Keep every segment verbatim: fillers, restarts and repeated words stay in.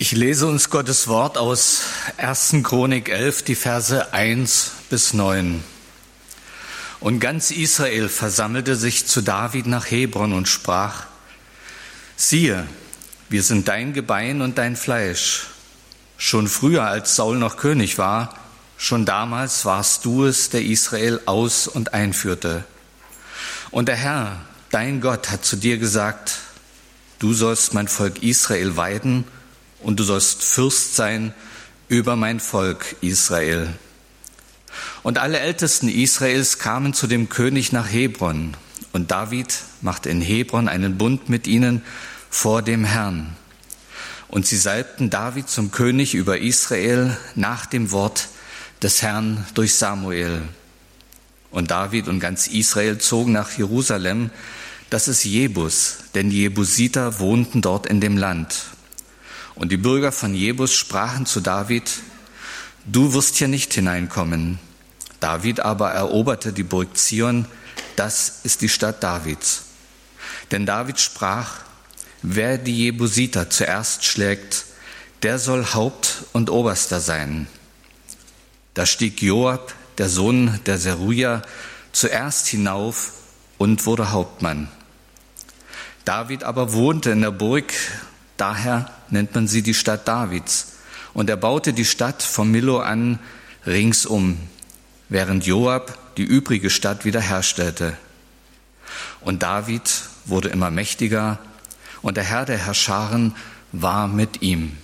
Ich lese uns Gottes Wort aus erster Chronik elf, die Verse eins bis neun. Und ganz Israel versammelte sich zu David nach Hebron und sprach: Siehe, wir sind dein Gebein und dein Fleisch. Schon früher, als Saul noch König war, schon damals warst du es, der Israel aus- und einführte. Und der Herr, dein Gott, hat zu dir gesagt: Du sollst mein Volk Israel weiden und du sollst Fürst sein über mein Volk Israel. Und alle Ältesten Israels kamen zu dem König nach Hebron. Und David machte in Hebron einen Bund mit ihnen vor dem Herrn. Und sie salbten David zum König über Israel nach dem Wort des Herrn durch Samuel. Und David und ganz Israel zogen nach Jerusalem, das ist Jebus, denn die Jebusiter wohnten dort in dem Land. Und die Bürger von Jebus sprachen zu David: Du wirst hier nicht hineinkommen. David aber eroberte die Burg Zion, das ist die Stadt Davids. Denn David sprach: Wer die Jebusiter zuerst schlägt, der soll Haupt und Oberster sein. Da stieg Joab, der Sohn der Seruja, zuerst hinauf und wurde Hauptmann. David aber wohnte in der Burg, daher nennt man sie die Stadt Davids. Und er baute die Stadt vom Millo an ringsum, während Joab die übrige Stadt wiederherstellte. Und David wurde immer mächtiger, und der Herr der Herrscharen war mit ihm.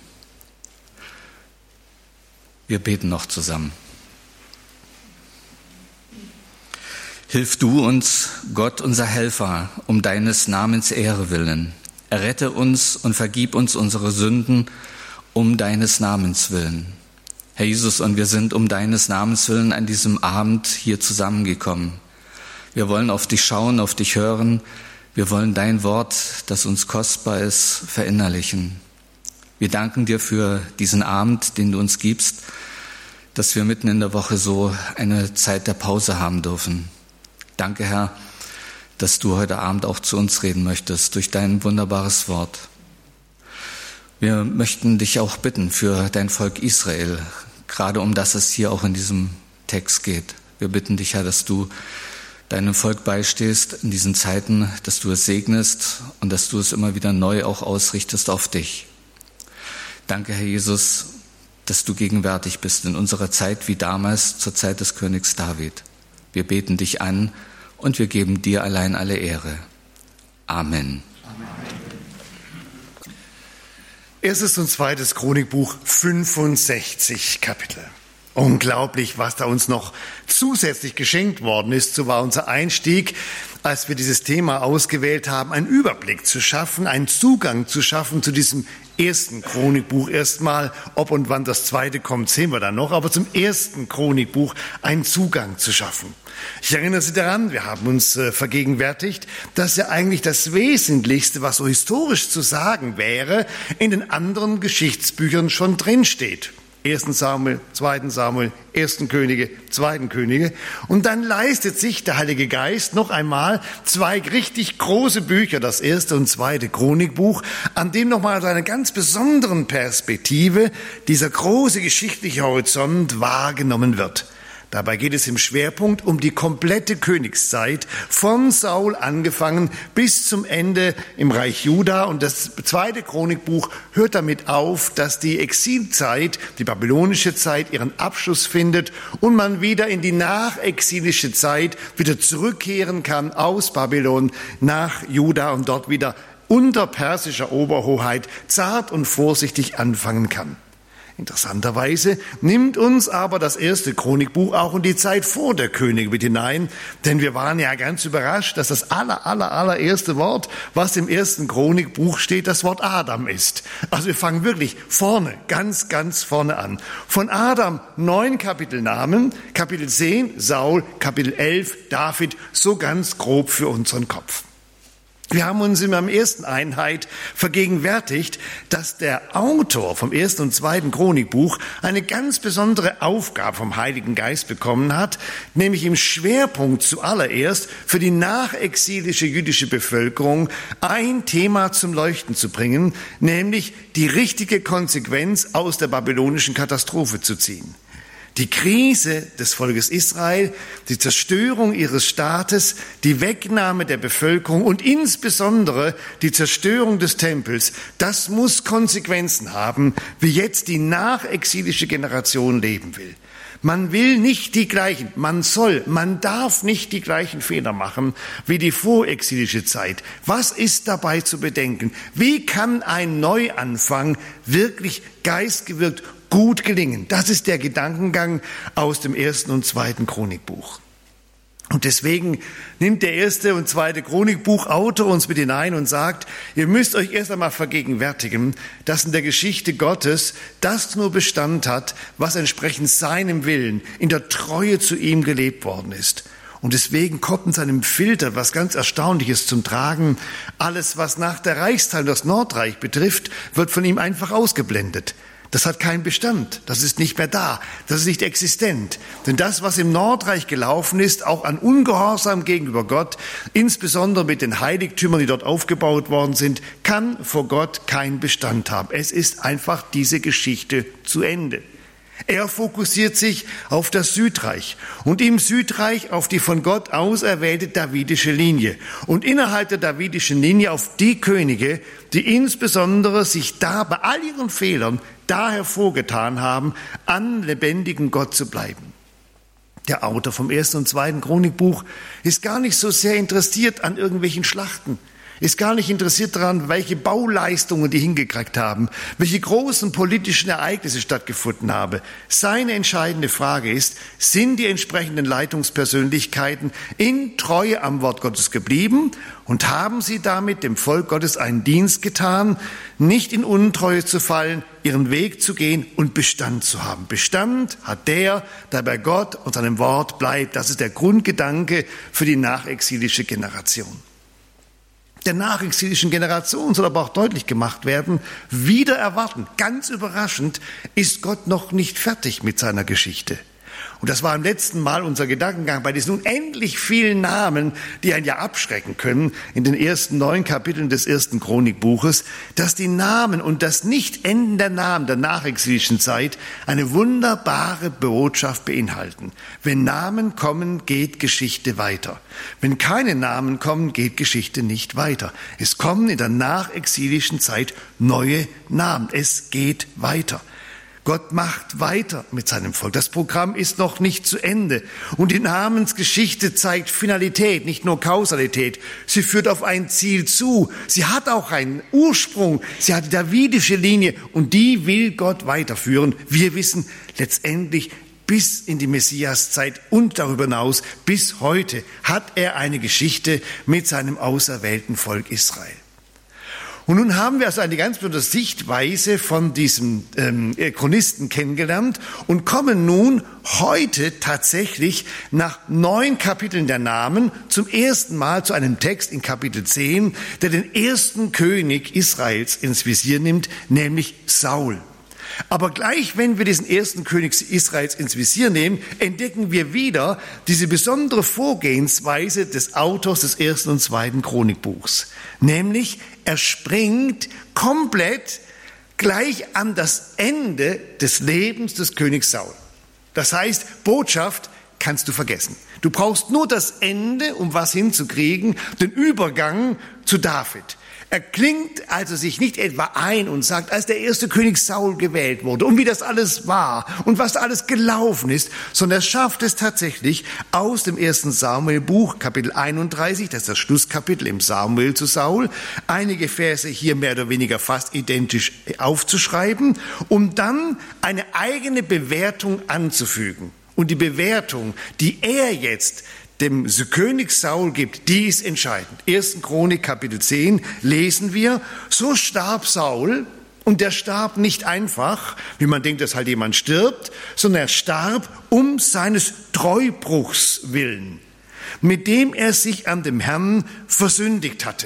Wir beten noch zusammen. Hilf du uns, Gott, unser Helfer, um deines Namens Ehre willen. Errette uns und vergib uns unsere Sünden um deines Namens willen. Herr Jesus, und wir sind um deines Namens willen an diesem Abend hier zusammengekommen. Wir wollen auf dich schauen, auf dich hören. Wir wollen dein Wort, das uns kostbar ist, verinnerlichen. Wir danken dir für diesen Abend, den du uns gibst, dass wir mitten in der Woche so eine Zeit der Pause haben dürfen. Danke, Herr, dass du heute Abend auch zu uns reden möchtest durch dein wunderbares Wort. Wir möchten dich auch bitten für dein Volk Israel, gerade um das es hier auch in diesem Text geht. Wir bitten dich, Herr, dass du deinem Volk beistehst in diesen Zeiten, dass du es segnest und dass du es immer wieder neu auch ausrichtest auf dich. Danke, Herr Jesus, dass du gegenwärtig bist in unserer Zeit wie damals zur Zeit des Königs David. Wir beten dich an und wir geben dir allein alle Ehre. Amen. Erstes und zweites Chronikbuch, fünfundsechzig Kapitel. Unglaublich, was da uns noch zusätzlich geschenkt worden ist. So war unser Einstieg, als wir dieses Thema ausgewählt haben, einen Überblick zu schaffen, einen Zugang zu schaffen zu diesem ersten Chronikbuch. Erstmal, ob und wann das zweite kommt, sehen wir dann noch, aber zum ersten Chronikbuch einen Zugang zu schaffen. Ich erinnere Sie daran, wir haben uns äh, vergegenwärtigt, dass ja eigentlich das Wesentlichste, was so historisch zu sagen wäre, in den anderen Geschichtsbüchern schon drinsteht. Ersten Samuel, zweiten Samuel, ersten Könige, zweiten Könige. Und dann leistet sich der Heilige Geist noch einmal zwei richtig große Bücher, das erste und zweite Chronikbuch, an dem nochmal aus einer ganz besonderen Perspektive dieser große geschichtliche Horizont wahrgenommen wird. Dabei geht es im Schwerpunkt um die komplette Königszeit, von Saul angefangen bis zum Ende im Reich Juda. Und das zweite Chronikbuch hört damit auf, dass die Exilzeit, die babylonische Zeit, ihren Abschluss findet und man wieder in die nachexilische Zeit wieder zurückkehren kann aus Babylon nach Juda und dort wieder unter persischer Oberhoheit zart und vorsichtig anfangen kann. Interessanterweise nimmt uns aber das erste Chronikbuch auch in die Zeit vor der Könige mit hinein, denn wir waren ja ganz überrascht, dass das aller, aller, allererste Wort, was im ersten Chronikbuch steht, das Wort Adam ist. Also wir fangen wirklich vorne, ganz, ganz vorne an. Von Adam neun Kapitelnamen, Kapitel zehn Saul, Kapitel elf David, so ganz grob für unseren Kopf. Wir haben uns in der ersten Einheit vergegenwärtigt, dass der Autor vom ersten und zweiten Chronikbuch eine ganz besondere Aufgabe vom Heiligen Geist bekommen hat, nämlich im Schwerpunkt zuallererst für die nachexilische jüdische Bevölkerung ein Thema zum Leuchten zu bringen, nämlich die richtige Konsequenz aus der babylonischen Katastrophe zu ziehen. Die Krise des Volkes Israel, die Zerstörung ihres Staates, die Wegnahme der Bevölkerung und insbesondere die Zerstörung des Tempels, das muss Konsequenzen haben, wie jetzt die nachexilische Generation leben will. Man will nicht die gleichen, man soll, man darf nicht die gleichen Fehler machen wie die vorexilische Zeit. Was ist dabei zu bedenken? Wie kann ein Neuanfang wirklich geistgewirkt gut gelingen? Das ist der Gedankengang aus dem ersten und zweiten Chronikbuch. Und deswegen nimmt der erste und zweite Chronikbuchautor uns mit hinein und sagt, ihr müsst euch erst einmal vergegenwärtigen, dass in der Geschichte Gottes das nur Bestand hat, was entsprechend seinem Willen in der Treue zu ihm gelebt worden ist. Und deswegen kommt in seinem Filter was ganz Erstaunliches zum Tragen. Alles, was nach der Reichsteilung das Nordreich betrifft, wird von ihm einfach ausgeblendet. Das hat keinen Bestand, das ist nicht mehr da, das ist nicht existent. Denn das, was im Nordreich gelaufen ist, auch an Ungehorsam gegenüber Gott, insbesondere mit den Heiligtümern, die dort aufgebaut worden sind, kann vor Gott keinen Bestand haben. Es ist einfach diese Geschichte zu Ende. Er fokussiert sich auf das Südreich und im Südreich auf die von Gott auserwählte davidische Linie und innerhalb der davidischen Linie auf die Könige, die insbesondere sich da bei all ihren Fehlern da hervorgetan haben, an lebendigen Gott zu bleiben. Der Autor vom ersten und zweiten Chronikbuch ist gar nicht so sehr interessiert an irgendwelchen Schlachten, ist gar nicht interessiert daran, welche Bauleistungen die hingekriegt haben, welche großen politischen Ereignisse stattgefunden haben. Seine entscheidende Frage ist, sind die entsprechenden Leitungspersönlichkeiten in Treue am Wort Gottes geblieben und haben sie damit dem Volk Gottes einen Dienst getan, nicht in Untreue zu fallen, ihren Weg zu gehen und Bestand zu haben. Bestand hat der, der bei Gott und seinem Wort bleibt. Das ist der Grundgedanke für die nachexilische Generation. Der nachexilischen Generation soll aber auch deutlich gemacht werden, wieder erwarten, ganz überraschend, ist Gott noch nicht fertig mit seiner Geschichte. Und das war im letzten Mal unser Gedankengang bei diesen unendlich vielen Namen, die einen ja abschrecken können, in den ersten neun Kapiteln des ersten Chronikbuches, dass die Namen und das Nicht-Enden der Namen der nachexilischen Zeit eine wunderbare Botschaft beinhalten. Wenn Namen kommen, geht Geschichte weiter. Wenn keine Namen kommen, geht Geschichte nicht weiter. Es kommen in der nachexilischen Zeit neue Namen. Es geht weiter. Gott macht weiter mit seinem Volk. Das Programm ist noch nicht zu Ende. Und die Namensgeschichte zeigt Finalität, nicht nur Kausalität. Sie führt auf ein Ziel zu. Sie hat auch einen Ursprung. Sie hat die davidische Linie und die will Gott weiterführen. Wir wissen letztendlich bis in die Messiaszeit und darüber hinaus bis heute hat er eine Geschichte mit seinem auserwählten Volk Israel. Und nun haben wir also eine ganz besondere Sichtweise von diesem ähm, Chronisten kennengelernt und kommen nun heute tatsächlich nach neun Kapiteln der Namen zum ersten Mal zu einem Text in Kapitel zehn, der den ersten König Israels ins Visier nimmt, nämlich Saul. Aber gleich, wenn wir diesen ersten König Israels ins Visier nehmen, entdecken wir wieder diese besondere Vorgehensweise des Autors des ersten und zweiten Chronikbuchs. Nämlich, er springt komplett gleich an das Ende des Lebens des Königs Saul. Das heißt, Botschaft kannst du vergessen. Du brauchst nur das Ende, um was hinzukriegen, den Übergang zu David. Er klingt also sich nicht etwa ein und sagt, als der erste König Saul gewählt wurde und wie das alles war und was da alles gelaufen ist, sondern er schafft es tatsächlich aus dem ersten Samuelbuch, Kapitel einunddreißig, das ist das Schlusskapitel im Samuel zu Saul, einige Verse hier mehr oder weniger fast identisch aufzuschreiben, um dann eine eigene Bewertung anzufügen. Und die Bewertung, die er jetzt dem König Saul gibt, die ist entscheidend. ersten Chronik, Kapitel zehn, lesen wir, so starb Saul, und der starb nicht einfach, wie man denkt, dass halt jemand stirbt, sondern er starb um seines Treubruchs willen, mit dem er sich an dem Herrn versündigt hatte.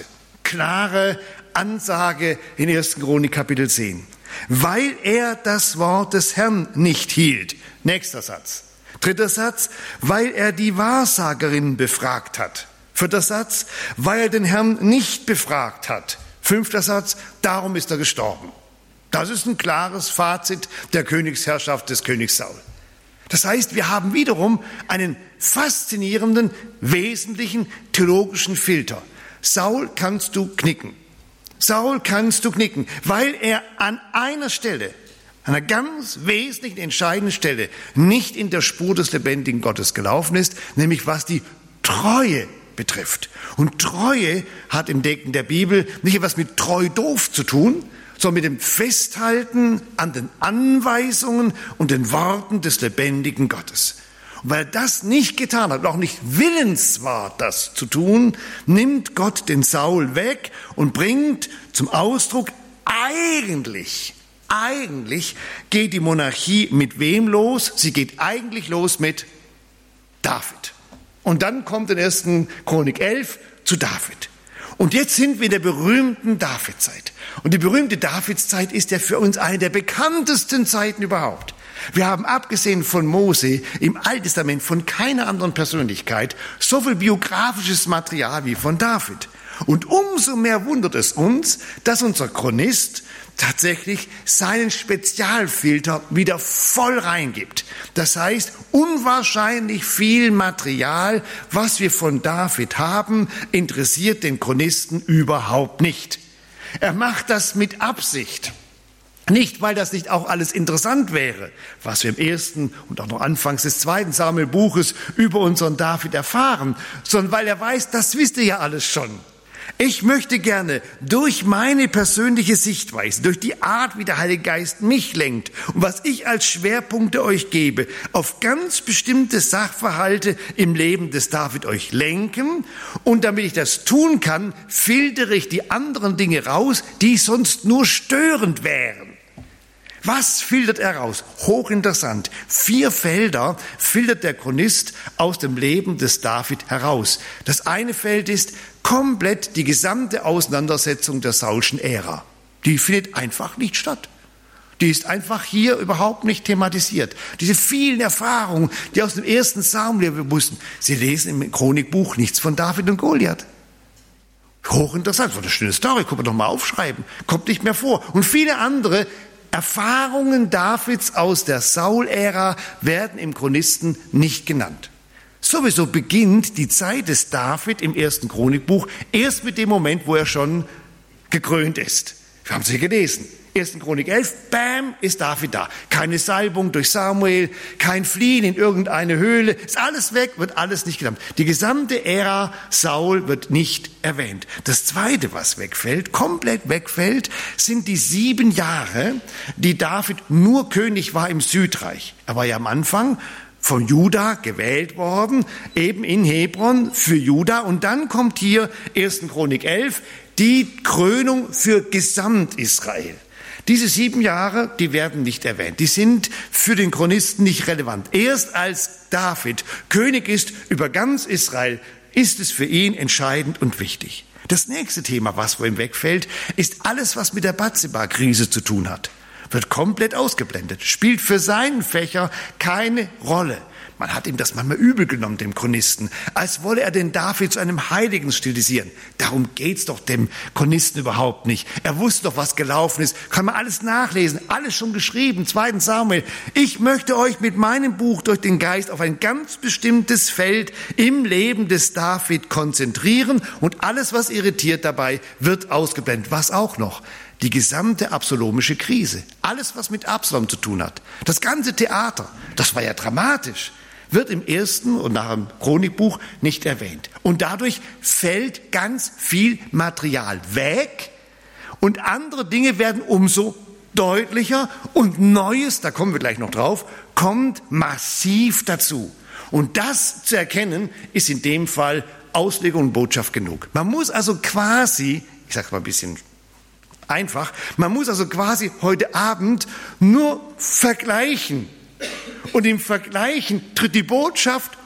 klare Ansage in ersten Chronik Kapitel zehn. Weil er das Wort des Herrn nicht hielt. Nächster Satz. Dritter Satz, weil er die Wahrsagerin befragt hat. Vierter Satz, weil er den Herrn nicht befragt hat. Fünfter Satz, darum ist er gestorben. Das ist ein klares Fazit der Königsherrschaft des Königs Saul. Das heißt, wir haben wiederum einen faszinierenden, wesentlichen theologischen Filter. Saul kannst du knicken. Saul kannst du knicken, weil er an einer Stelle, an einer ganz wesentlichen, entscheidenden Stelle, nicht in der Spur des lebendigen Gottes gelaufen ist, nämlich was die Treue betrifft. Und Treue hat im Denken der Bibel nicht etwas mit treu doof zu tun, sondern mit dem Festhalten an den Anweisungen und den Worten des lebendigen Gottes. Und weil er das nicht getan hat und auch nicht willens war, das zu tun, nimmt Gott den Saul weg und bringt zum Ausdruck, eigentlich, eigentlich geht die Monarchie mit wem los? Sie geht eigentlich los mit David. Und dann kommt in ersten Chronik elf zu David. Und jetzt sind wir in der berühmten Davidzeit. Und die berühmte Davidszeit ist ja für uns eine der bekanntesten Zeiten überhaupt. Wir haben abgesehen von Mose im Alten Testament von keiner anderen Persönlichkeit so viel biografisches Material wie von David. Und umso mehr wundert es uns, dass unser Chronist tatsächlich seinen Spezialfilter wieder voll reingibt. Das heißt, unwahrscheinlich viel Material, was wir von David haben, interessiert den Chronisten überhaupt nicht. Er macht das mit Absicht. Nicht, weil das nicht auch alles interessant wäre, was wir im ersten und auch noch anfangs des zweiten Samuel-Buches über unseren David erfahren, sondern weil er weiß, das wisst ihr ja alles schon. Ich möchte gerne durch meine persönliche Sichtweise, durch die Art, wie der Heilige Geist mich lenkt und was ich als Schwerpunkte euch gebe, auf ganz bestimmte Sachverhalte im Leben des David euch lenken. Und damit ich das tun kann, filtere ich die anderen Dinge raus, die sonst nur störend wären. Was filtert er raus? Hochinteressant. Vier Felder filtert der Chronist aus dem Leben des David heraus. Das eine Feld ist komplett die gesamte Auseinandersetzung der Saulschen Ära. Die findet einfach nicht statt. Die ist einfach hier überhaupt nicht thematisiert. Diese vielen Erfahrungen, die aus dem ersten Samuel wir wussten, Sie lesen im Chronikbuch nichts von David und Goliath. Hochinteressant, so eine schöne Story, können wir doch mal aufschreiben. Kommt nicht mehr vor. Und viele andere Erfahrungen Davids aus der Saul-Ära werden im Chronisten nicht genannt. Sowieso beginnt die Zeit des David im ersten Chronikbuch erst mit dem Moment, wo er schon gekrönt ist. Wir haben sie gelesen. ersten Chronik elf, bam, ist David da. Keine Salbung durch Samuel, kein Fliehen in irgendeine Höhle. Ist alles weg, wird alles nicht genannt. Die gesamte Ära Saul wird nicht erwähnt. Das Zweite, was wegfällt, komplett wegfällt, sind die sieben Jahre, die David nur König war im Südreich. Er war ja am Anfang von Juda gewählt worden, eben in Hebron für Juda. Und dann kommt hier ersten Chronik elf, die Krönung für Gesamt-Israel. Diese sieben Jahre, die werden nicht erwähnt. Die sind für den Chronisten nicht relevant. Erst als David König ist über ganz Israel, ist es für ihn entscheidend und wichtig. Das nächste Thema, was vor ihm wegfällt, ist alles, was mit der Bathseba-Krise zu tun hat. Wird komplett ausgeblendet, spielt für seinen Fächer keine Rolle. Man hat ihm das manchmal übel genommen, dem Chronisten, als wolle er den David zu einem Heiligen stilisieren. Darum geht's doch dem Chronisten überhaupt nicht. Er wusste doch, was gelaufen ist. Kann man alles nachlesen, alles schon geschrieben, zweiten Samuel. Ich möchte euch mit meinem Buch durch den Geist auf ein ganz bestimmtes Feld im Leben des David konzentrieren und alles, was irritiert dabei, wird ausgeblendet. Was auch noch? Die gesamte absalomische Krise, alles, was mit Absalom zu tun hat, das ganze Theater, das war ja dramatisch, wird im ersten und nach dem Chronikbuch nicht erwähnt. Und dadurch fällt ganz viel Material weg und andere Dinge werden umso deutlicher und Neues, da kommen wir gleich noch drauf, kommt massiv dazu. Und das zu erkennen, ist in dem Fall Auslegung und Botschaft genug. Man muss also quasi, ich sage mal ein bisschen einfach, man muss also quasi heute Abend nur vergleichen. Und im Vergleichen tritt die Botschaft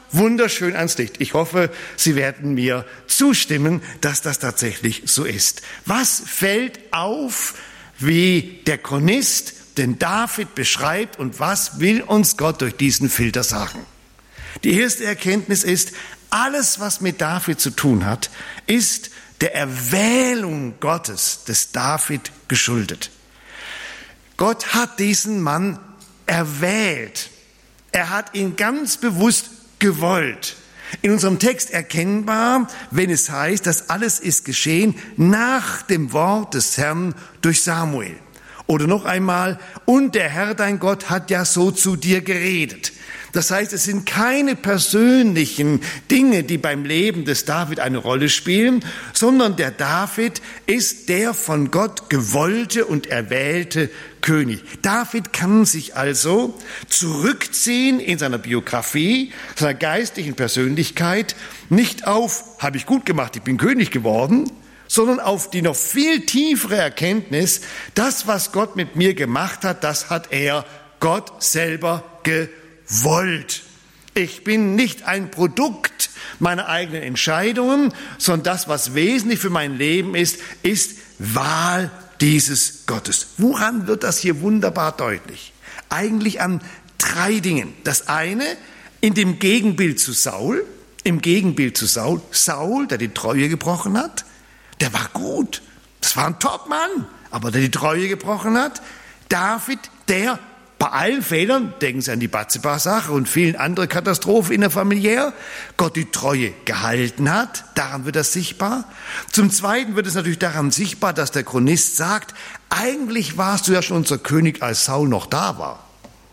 wunderschön ans Licht. Ich hoffe, Sie werden mir zustimmen, dass das tatsächlich so ist. Was fällt auf, wie der Chronist den David beschreibt und was will uns Gott durch diesen Filter sagen? Die erste Erkenntnis ist, alles, was mit David zu tun hat, ist der Erwählung Gottes des David geschuldet. Gott hat diesen Mann erwählt. Er hat ihn ganz bewusst gewollt. In unserem Text erkennbar, wenn es heißt, dass alles ist geschehen nach dem Wort des Herrn durch Samuel. Oder noch einmal, und der Herr dein Gott hat ja so zu dir geredet. Das heißt, es sind keine persönlichen Dinge, die beim Leben des David eine Rolle spielen, sondern der David ist der von Gott gewollte und erwählte König. David kann sich also zurückziehen in seiner Biografie, seiner geistlichen Persönlichkeit, nicht auf, habe ich gut gemacht, ich bin König geworden, sondern auf die noch viel tiefere Erkenntnis, das, was Gott mit mir gemacht hat, das hat er Gott selber gewollt. Ich bin nicht ein Produkt meiner eigenen Entscheidungen, sondern das, was wesentlich für mein Leben ist, ist Wahl dieses Gottes. Woran wird das hier wunderbar deutlich? Eigentlich an drei Dingen. Das eine, in dem Gegenbild zu Saul, im Gegenbild zu Saul, Saul, der die Treue gebrochen hat, der war gut, das war ein Topmann, aber der die Treue gebrochen hat. David, der bei allen Fehlern, denken Sie an die Bathseba-Sache und vielen anderen Katastrophen innerfamiliär, Gott die Treue gehalten hat, daran wird das sichtbar. Zum Zweiten wird es natürlich daran sichtbar, dass der Chronist sagt, eigentlich warst du ja schon unser König, als Saul noch da war.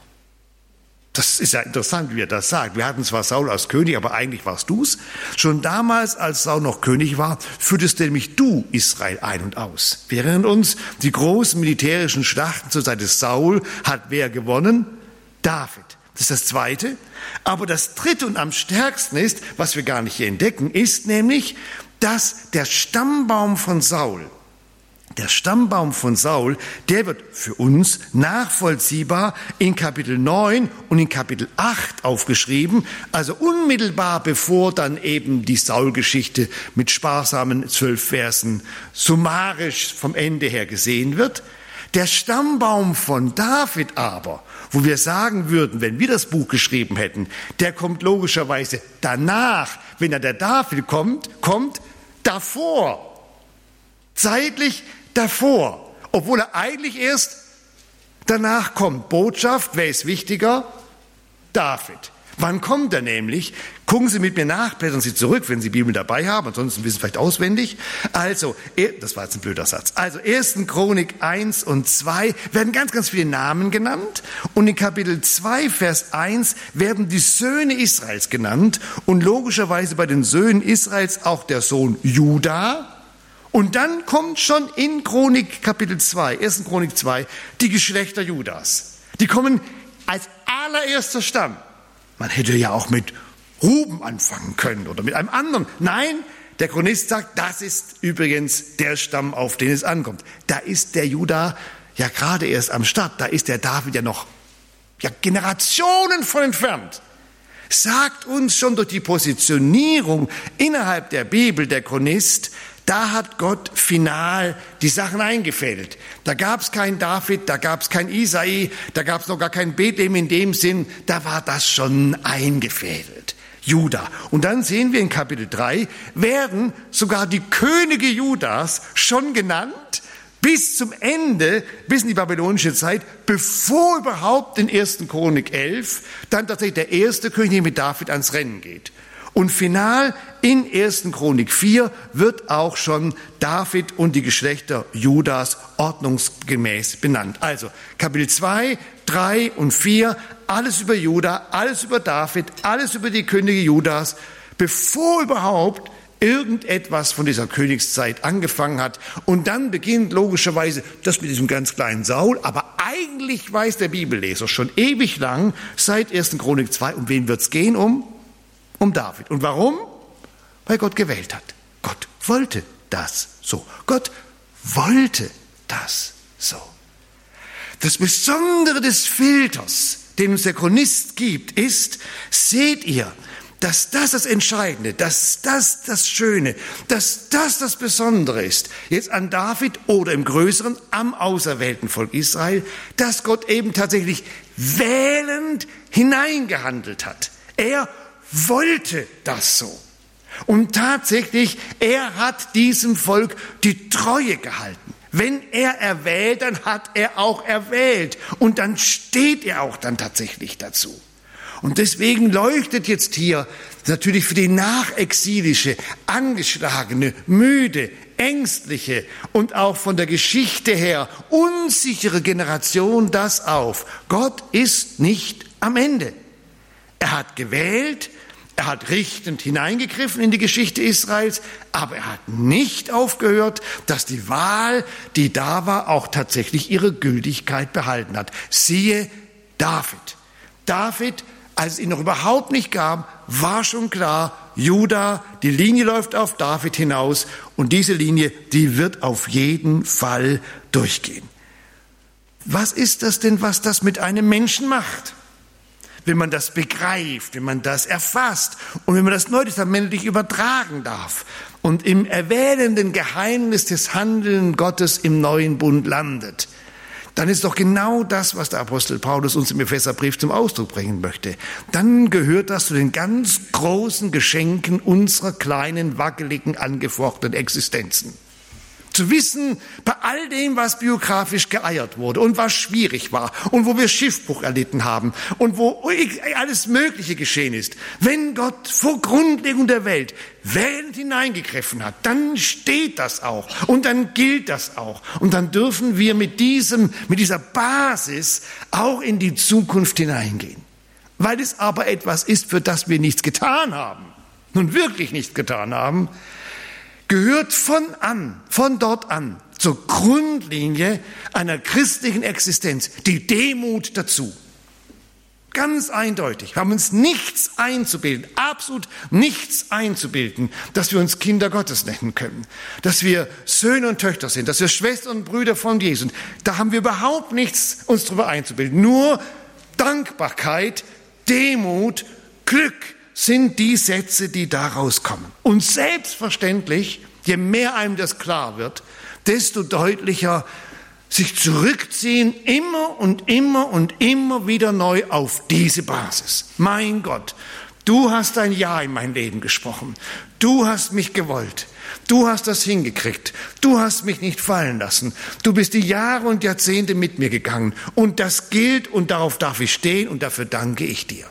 Das ist ja interessant, wie er das sagt. Wir hatten zwar Saul als König, aber eigentlich warst du's. Schon damals, als Saul noch König war, führtest nämlich du Israel ein und aus. Wir erinnern uns, die großen militärischen Schlachten zur Seite Saul hat wer gewonnen? David. Das ist das Zweite. Aber das Dritte und am stärksten ist, was wir gar nicht hier entdecken, ist nämlich, dass der Stammbaum von Saul, Der Stammbaum von Saul, der wird für uns nachvollziehbar in Kapitel neun und in Kapitel acht aufgeschrieben, also unmittelbar bevor dann eben die Saul-Geschichte mit sparsamen zwölf Versen summarisch vom Ende her gesehen wird. Der Stammbaum von David aber, wo wir sagen würden, wenn wir das Buch geschrieben hätten, der kommt logischerweise danach, wenn dann der David kommt, kommt davor, zeitlich davor, obwohl er eigentlich erst danach kommt. Botschaft, wer ist wichtiger? David. Wann kommt er nämlich? Gucken Sie mit mir nach, blättern Sie zurück, wenn Sie Bibel dabei haben, ansonsten wissen Sie vielleicht auswendig. Also, das war jetzt ein blöder Satz. Also, ersten Chronik eins und zwei werden ganz, ganz viele Namen genannt und in Kapitel zwei, Vers eins werden die Söhne Israels genannt und logischerweise bei den Söhnen Israels auch der Sohn Juda. Und dann kommt schon in Chronik Kapitel zwei, ersten Chronik zwei, die Geschlechter Judas. Die kommen als allererster Stamm. Man hätte ja auch mit Ruben anfangen können oder mit einem anderen. Nein, der Chronist sagt, das ist übrigens der Stamm, auf den es ankommt. Da ist der Juda ja gerade erst am Start. Da ist der David ja noch ja, Generationen von entfernt. Sagt uns schon durch die Positionierung innerhalb der Bibel der Chronist, da hat Gott final die Sachen eingefädelt. Da gab es keinen David, da gab es keinen Isai, da gab es noch gar keinen Bethlehem in dem Sinn, da war das schon eingefädelt. Juda. Und dann sehen wir in Kapitel drei, werden sogar die Könige Judas schon genannt, bis zum Ende, bis in die babylonische Zeit, bevor überhaupt in ersten Chronik elf dann tatsächlich der erste König, der mit David ans Rennen geht. Und final in ersten Chronik vier wird auch schon David und die Geschlechter Judas ordnungsgemäß benannt. Also Kapitel zwei, drei und vier, alles über Juda, alles über David, alles über die Könige Judas, bevor überhaupt irgendetwas von dieser Königszeit angefangen hat. Und dann beginnt logischerweise das mit diesem ganz kleinen Saul, aber eigentlich weiß der Bibelleser schon ewig lang, seit ersten Chronik zwei, um wen wird's gehen? Um? Um David. Und warum? Weil Gott gewählt hat. Gott wollte das so. Gott wollte das so. Das Besondere des Filters, den uns der Chronist gibt, ist, seht ihr, dass das das Entscheidende, dass das das Schöne, dass das das Besondere ist, jetzt an David oder im Größeren am auserwählten Volk Israel, dass Gott eben tatsächlich wählend hineingehandelt hat. Er wollte das so. Und tatsächlich, er hat diesem Volk die Treue gehalten. Wenn er erwählt, dann hat er auch erwählt. Und dann steht er auch dann tatsächlich dazu. Und deswegen leuchtet jetzt hier natürlich für die nachexilische, angeschlagene, müde, ängstliche und auch von der Geschichte her unsichere Generation das auf. Gott ist nicht am Ende. Er hat gewählt, er hat richtend hineingegriffen in die Geschichte Israels, aber er hat nicht aufgehört, dass die Wahl, die da war, auch tatsächlich ihre Gültigkeit behalten hat. Siehe David. David, als es ihn noch überhaupt nicht gab, war schon klar, Juda, die Linie läuft auf David hinaus und diese Linie, die wird auf jeden Fall durchgehen. Was ist das denn, was das mit einem Menschen macht? Wenn man das begreift, wenn man das erfasst und wenn man das neutestamentlich übertragen darf und im erwählenden Geheimnis des Handelns Gottes im neuen Bund landet, dann ist doch genau das, was der Apostel Paulus uns im Epheserbrief zum Ausdruck bringen möchte. Dann gehört das zu den ganz großen Geschenken unserer kleinen, wackeligen, angefochtenen Existenzen. Zu wissen, bei all dem, was biografisch geeiert wurde und was schwierig war und wo wir Schiffbruch erlitten haben und wo alles Mögliche geschehen ist, wenn Gott vor Grundlegung der Welt wählend hineingegriffen hat, dann steht das auch und dann gilt das auch. Und dann dürfen wir mit diesem, mit dieser Basis auch in die Zukunft hineingehen. Weil es aber etwas ist, für das wir nichts getan haben, nun wirklich nichts getan haben, gehört von an, von dort an zur Grundlinie einer christlichen Existenz die Demut dazu. Ganz eindeutig. Wir haben uns nichts einzubilden, absolut nichts einzubilden, dass wir uns Kinder Gottes nennen können, dass wir Söhne und Töchter sind, dass wir Schwestern und Brüder von Jesus sind. Da haben wir überhaupt nichts uns darüber einzubilden. Nur Dankbarkeit, Demut, Glück sind die Sätze, die daraus kommen. Und selbstverständlich, je mehr einem das klar wird, desto deutlicher sich zurückziehen, immer und immer und immer wieder neu auf diese Basis. Mein Gott, du hast ein Ja in mein Leben gesprochen. Du hast mich gewollt. Du hast das hingekriegt. Du hast mich nicht fallen lassen. Du bist die Jahre und Jahrzehnte mit mir gegangen. Und das gilt und darauf darf ich stehen und dafür danke ich dir.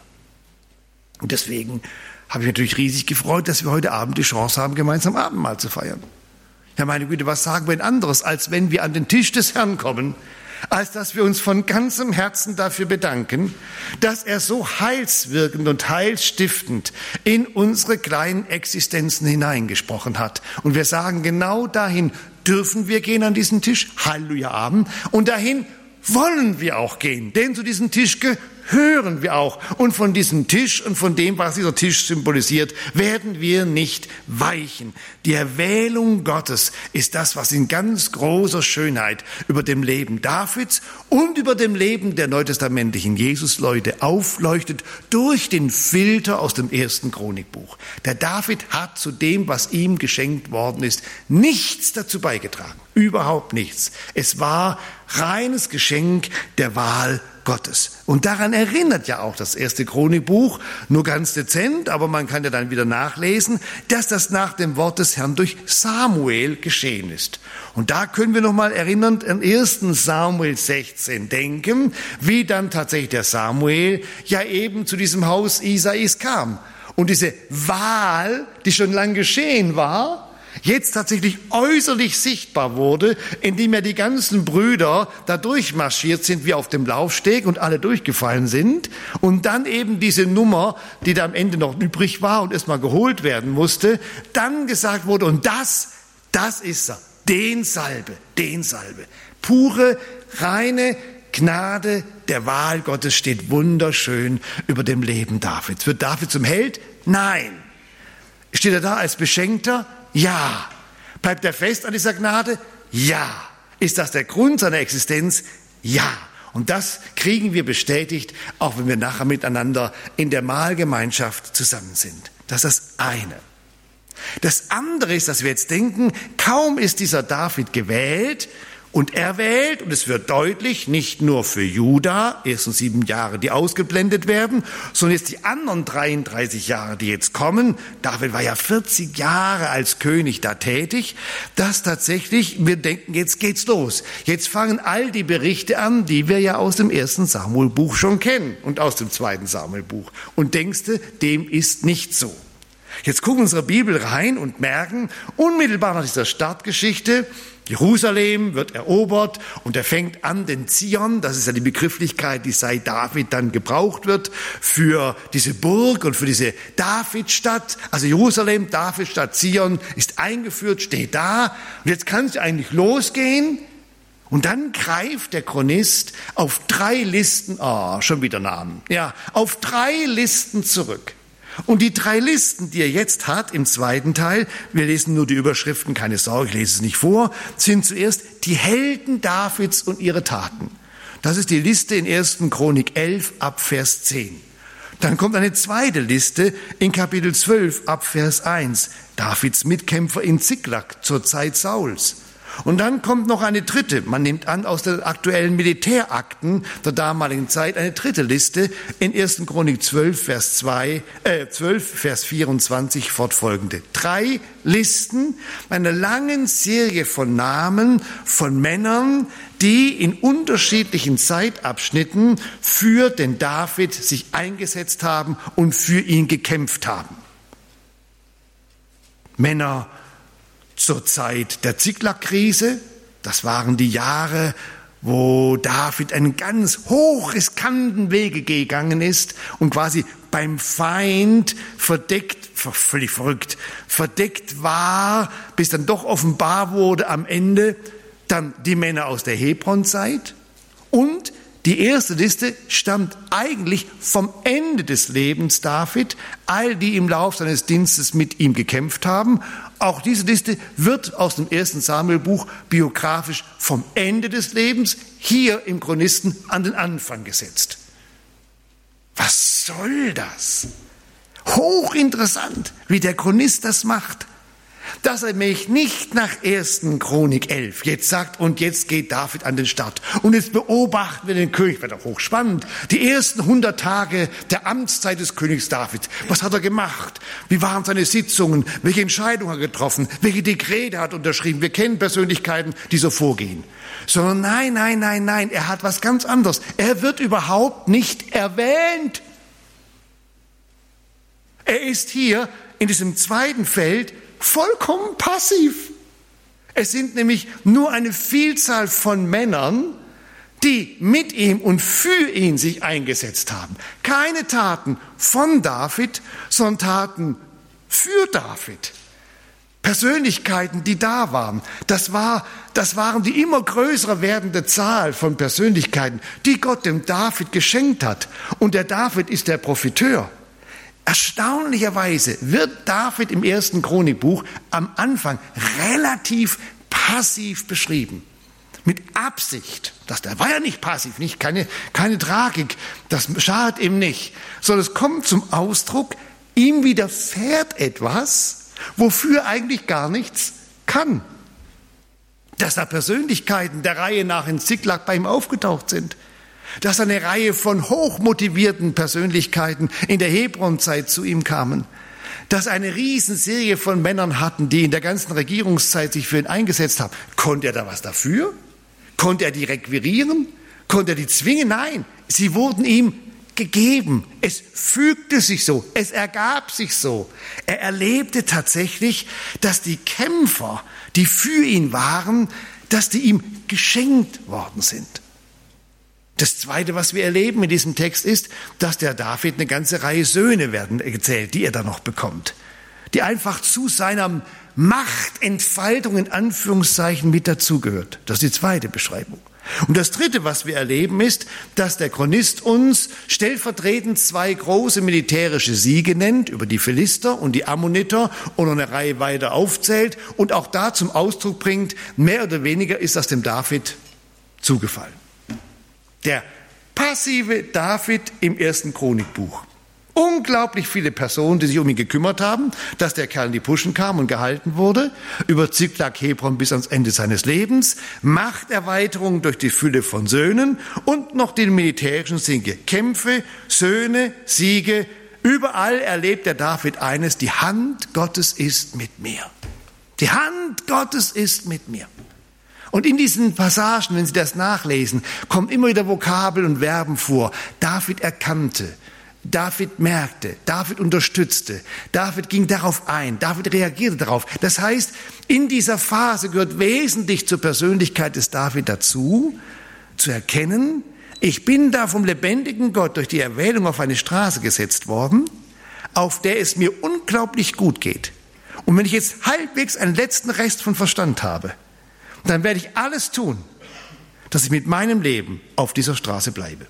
Und deswegen habe ich natürlich riesig gefreut, dass wir heute Abend die Chance haben, gemeinsam Abendmahl zu feiern. Ja, meine Güte, was sagen wir denn anderes, als wenn wir an den Tisch des Herrn kommen, als dass wir uns von ganzem Herzen dafür bedanken, dass er so heilswirkend und heilstiftend in unsere kleinen Existenzen hineingesprochen hat. Und wir sagen, genau dahin dürfen wir gehen an diesen Tisch, Halleluja Abend, und dahin wollen wir auch gehen, denn zu diesem Tisch gehören wir auch. Und von diesem Tisch und von dem, was dieser Tisch symbolisiert, werden wir nicht weichen. Die Erwählung Gottes ist das, was in ganz großer Schönheit über dem Leben Davids und über dem Leben der neutestamentlichen Jesusleute aufleuchtet durch den Filter aus dem ersten Chronikbuch. Der David hat zu dem, was ihm geschenkt worden ist, nichts dazu beigetragen. Überhaupt nichts. Es war reines Geschenk der Wahl Gottes. Und daran erinnert ja auch das erste Chronikbuch, nur ganz dezent, aber man kann ja dann wieder nachlesen, dass das nach dem Wort des Herrn durch Samuel geschehen ist. Und da können wir nochmal erinnernd an ersten Samuel sechzehn denken, wie dann tatsächlich der Samuel ja eben zu diesem Haus Isais kam. Und diese Wahl, die schon lang geschehen war, jetzt tatsächlich äußerlich sichtbar wurde, indem ja die ganzen Brüder da durchmarschiert sind wie auf dem Laufsteg und alle durchgefallen sind. Und dann eben diese Nummer, die da am Ende noch übrig war und erstmal geholt werden musste, dann gesagt wurde, und das, das ist er, den Salbe, den Salbe. Pure, reine Gnade der Wahl Gottes steht wunderschön über dem Leben Davids. Wird David zum Held? Nein. Steht er da als Beschenkter? Ja. Bleibt er fest an dieser Gnade? Ja. Ist das der Grund seiner Existenz? Ja. Und das kriegen wir bestätigt, auch wenn wir nachher miteinander in der Mahlgemeinschaft zusammen sind. Das ist das eine. Das andere ist, dass wir jetzt denken, kaum ist dieser David gewählt und erwählt, und es wird deutlich, nicht nur für Juda, ersten sieben Jahre, die ausgeblendet werden, sondern jetzt die anderen dreiunddreißig Jahre, die jetzt kommen. David war ja vierzig Jahre als König da tätig, dass tatsächlich wir denken, jetzt geht's los. Jetzt fangen all die Berichte an, die wir ja aus dem ersten Samuelbuch schon kennen und aus dem zweiten Samuelbuch. Und denkst du, dem ist nicht so. Jetzt gucken wir in unsere Bibel rein und merken, unmittelbar nach dieser Startgeschichte, Jerusalem wird erobert und er fängt an, den Zion, das ist ja die Begrifflichkeit, die seit David dann gebraucht wird, für diese Burg und für diese Davidstadt. Also Jerusalem, Davidstadt, Zion ist eingeführt, steht da. Und jetzt kann es eigentlich losgehen. Und dann greift der Chronist auf drei Listen, ah, oh, schon wieder Namen, ja, auf drei Listen zurück. Und die drei Listen, die er jetzt hat im zweiten Teil, wir lesen nur die Überschriften, keine Sorge, ich lese es nicht vor, sind zuerst die Helden Davids und ihre Taten. Das ist die Liste in ersten Chronik elf ab Vers zehn. Dann kommt eine zweite Liste in Kapitel zwölf ab Vers eins, Davids Mitkämpfer in Ziklag zur Zeit Sauls. Und dann kommt noch eine dritte, man nimmt an aus den aktuellen Militärakten der damaligen Zeit, eine dritte Liste in ersten Chronik zwölf, Vers zwei, äh, zwölf, Vers vierundzwanzig fortfolgende. Drei Listen einer langen Serie von Namen von Männern, die in unterschiedlichen Zeitabschnitten für den David sich eingesetzt haben und für ihn gekämpft haben. Männer zur Zeit der Ziklag-Krise, das waren die Jahre, wo David einen ganz hochriskanten Wege gegangen ist und quasi beim Feind verdeckt, völlig verrückt, verdeckt war, bis dann doch offenbar wurde am Ende, dann die Männer aus der Hebron-Zeit und die erste Liste stammt eigentlich vom Ende des Lebens David, all die im Lauf seines Dienstes mit ihm gekämpft haben. Auch diese Liste wird aus dem ersten Samuelbuch biografisch vom Ende des Lebens hier im Chronisten an den Anfang gesetzt. Was soll das? Hochinteressant, wie der Chronist das macht. Dass er mich nicht nach ersten Chronik elf jetzt sagt, und jetzt geht David an den Start. Und jetzt beobachten wir den König, wird auch hochspannend. Die ersten hundert Tage der Amtszeit des Königs David. Was hat er gemacht? Wie waren seine Sitzungen? Welche Entscheidungen hat er getroffen? Welche Dekrete hat er unterschrieben? Wir kennen Persönlichkeiten, die so vorgehen. Sondern nein, nein, nein, nein, er hat was ganz anderes. Er wird überhaupt nicht erwähnt. Er ist hier in diesem zweiten Feld vollkommen passiv. Es sind nämlich nur eine Vielzahl von Männern, die mit ihm und für ihn sich eingesetzt haben. Keine Taten von David, sondern Taten für David. Persönlichkeiten, die da waren. Das war, das waren die immer größer werdende Zahl von Persönlichkeiten, die Gott dem David geschenkt hat. Und der David ist der Profiteur. Erstaunlicherweise wird David im ersten Chronikbuch am Anfang relativ passiv beschrieben. Mit Absicht. Das, der war ja nicht passiv, nicht, keine, keine Tragik. Das schadet ihm nicht. Sondern es kommt zum Ausdruck, ihm widerfährt etwas, wofür er eigentlich gar nichts kann. Dass da Persönlichkeiten der Reihe nach in Ziklag bei ihm aufgetaucht sind. Dass eine Reihe von hochmotivierten Persönlichkeiten in der Hebron-Zeit zu ihm kamen. Dass eine Riesenserie von Männern hatten, die in der ganzen Regierungszeit sich für ihn eingesetzt haben. Konnte er da was dafür? Konnte er die requirieren? Konnte er die zwingen? Nein, sie wurden ihm gegeben. Es fügte sich so, es ergab sich so. Er erlebte tatsächlich, dass die Kämpfer, die für ihn waren, dass die ihm geschenkt worden sind. Das Zweite, was wir erleben in diesem Text, ist, dass der David eine ganze Reihe Söhne werden gezählt, die er dann noch bekommt, die einfach zu seiner Machtentfaltung in Anführungszeichen mit dazugehört. Das ist die zweite Beschreibung. Und das Dritte, was wir erleben, ist, dass der Chronist uns stellvertretend zwei große militärische Siege nennt, über die Philister und die Ammoniter und eine Reihe weiter aufzählt und auch da zum Ausdruck bringt, mehr oder weniger ist das dem David zugefallen. Der passive David im ersten Chronikbuch. Unglaublich viele Personen, die sich um ihn gekümmert haben, dass der Kerl in die Puschen kam und gehalten wurde, über Ziklag, Hebron bis ans Ende seines Lebens, Machterweiterung durch die Fülle von Söhnen und noch den militärischen Siege. Kämpfe, Söhne, Siege, überall erlebt der David eines: die Hand Gottes ist mit mir. Die Hand Gottes ist mit mir. Und in diesen Passagen, wenn Sie das nachlesen, kommen immer wieder Vokabel und Verben vor. David erkannte, David merkte, David unterstützte, David ging darauf ein, David reagierte darauf. Das heißt, in dieser Phase gehört wesentlich zur Persönlichkeit des David dazu, zu erkennen, ich bin da vom lebendigen Gott durch die Erwählung auf eine Straße gesetzt worden, auf der es mir unglaublich gut geht. Und wenn ich jetzt halbwegs einen letzten Rest von Verstand habe, dann werde ich alles tun, dass ich mit meinem Leben auf dieser Straße bleibe.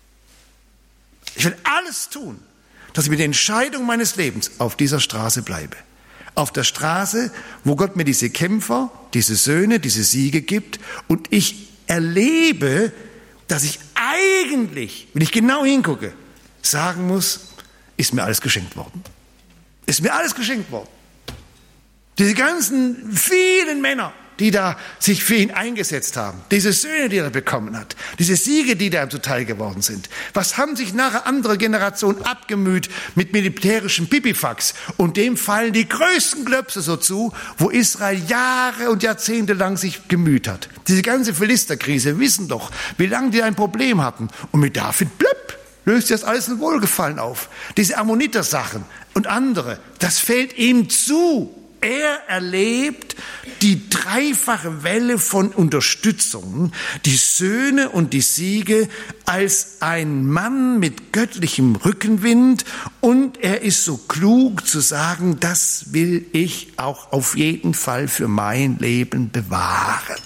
Ich werde alles tun, dass ich mit der Entscheidung meines Lebens auf dieser Straße bleibe. Auf der Straße, wo Gott mir diese Kämpfer, diese Söhne, diese Siege gibt und ich erlebe, dass ich eigentlich, wenn ich genau hingucke, sagen muss, ist mir alles geschenkt worden. Ist mir alles geschenkt worden. Diese ganzen vielen Männer, die da sich für ihn eingesetzt haben, diese Söhne, die er bekommen hat, diese Siege, die da ihm zuteil geworden sind. Was haben sich nachher andere Generationen abgemüht mit militärischem Pipifax? Und dem fallen die größten Glöpse so zu, wo Israel Jahre und Jahrzehnte lang sich gemüht hat. Diese ganze Philisterkrise, wir wissen doch, wie lange die ein Problem hatten. Und mit David, blöpp, löst das alles ein Wohlgefallen auf. Diese Ammoniter-Sachen und andere, das fällt ihm zu. Er erlebt die dreifache Welle von Unterstützung, die Söhne und die Siege als ein Mann mit göttlichem Rückenwind, und er ist so klug zu sagen, das will ich auch auf jeden Fall für mein Leben bewahren.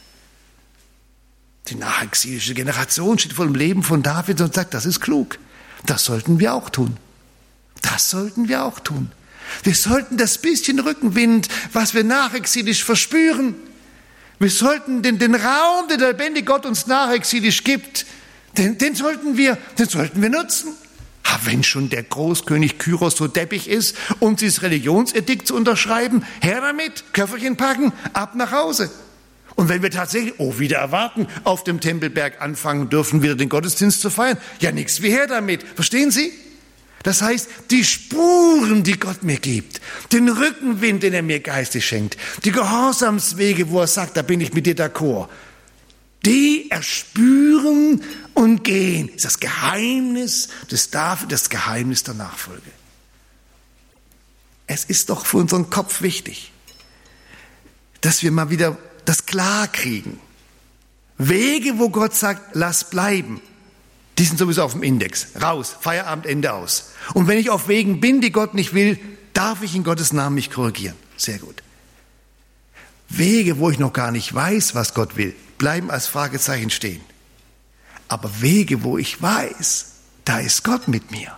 Die nachexilische Generation steht vor dem Leben von David und sagt, das ist klug. Das sollten wir auch tun. Das sollten wir auch tun. Wir sollten das bisschen Rückenwind, was wir nachexilisch verspüren, wir sollten den, den Raum, den der lebendige Gott uns nachexilisch gibt, den, den, sollten wir, den sollten wir nutzen. Aber wenn schon der Großkönig Kyros so deppig ist, uns dieses Religionsedikt zu unterschreiben, her damit, Köfferchen packen, ab nach Hause. Und wenn wir tatsächlich, oh, wieder erwarten, auf dem Tempelberg anfangen dürfen, wieder den Gottesdienst zu feiern, ja, nichts wie her damit. Verstehen Sie? Das heißt, die Spuren, die Gott mir gibt, den Rückenwind, den er mir geistig schenkt, die Gehorsamswege, wo er sagt, da bin ich mit dir d'accord, die erspüren und gehen. Das ist das Geheimnis des David, das Geheimnis der Nachfolge. Es ist doch für unseren Kopf wichtig, dass wir mal wieder das klar kriegen. Wege, wo Gott sagt, lass bleiben. Die sind sowieso auf dem Index. Raus, Feierabend, Ende, aus. Und wenn ich auf Wegen bin, die Gott nicht will, darf ich in Gottes Namen mich korrigieren. Sehr gut. Wege, wo ich noch gar nicht weiß, was Gott will, bleiben als Fragezeichen stehen. Aber Wege, wo ich weiß, da ist Gott mit mir.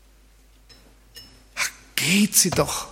Ach, geht sie doch.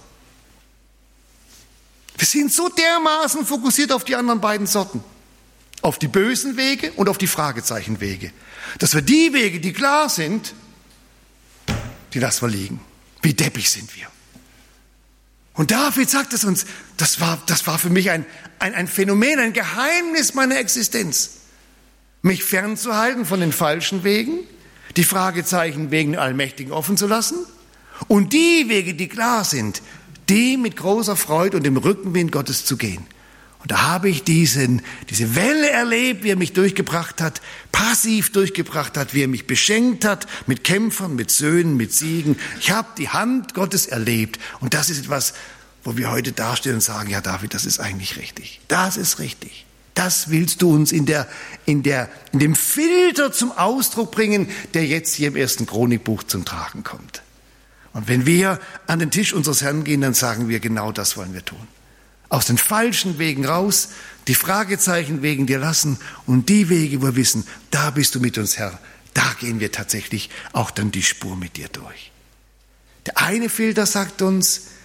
Wir sind so dermaßen fokussiert auf die anderen beiden Sorten. Auf die bösen Wege und auf die Fragezeichenwege. Dass wir die Wege, die klar sind, die lassen wir liegen. Wie deppig sind wir. Und David sagt es uns, das war, das war für mich ein, ein, ein Phänomen, ein Geheimnis meiner Existenz. Mich fernzuhalten von den falschen Wegen, die Fragezeichen wegen den Allmächtigen offen zu lassen und die Wege, die klar sind, die mit großer Freude und dem Rückenwind Gottes zu gehen. Und da habe ich diesen, diese Welle erlebt, wie er mich durchgebracht hat, passiv durchgebracht hat, wie er mich beschenkt hat mit Kämpfern, mit Söhnen, mit Siegen. Ich habe die Hand Gottes erlebt. Und das ist etwas, wo wir heute dastehen und sagen, ja David, das ist eigentlich richtig. Das ist richtig. Das willst du uns in der, in der, in dem Filter zum Ausdruck bringen, der jetzt hier im ersten Chronikbuch zum Tragen kommt. Und wenn wir an den Tisch unseres Herrn gehen, dann sagen wir, genau das wollen wir tun. Aus den falschen Wegen raus, die Fragezeichen wegen dir lassen und die Wege, wo wir wissen, da bist du mit uns, Herr, da gehen wir tatsächlich auch dann die Spur mit dir durch. Der eine Filter sagt uns,